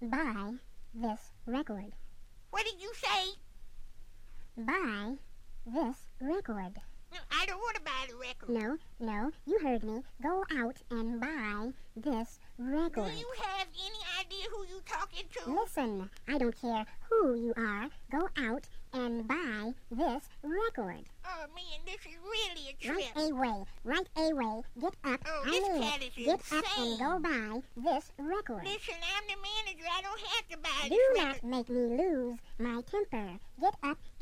buy this record. What did you say? Buy this record. No, I don't want to buy the record. No, you heard me. Go out and buy this record. Do you have any idea who you talking to? Listen, I don't care who you are. Go out and buy this record. Oh, man, this is really a trip. Right away. Get up. Oh, I this mean cat it. is Get up insane. and go buy this record. Listen, I'm the manager. I don't have to buy Do this not record. make me lose my temper. Get up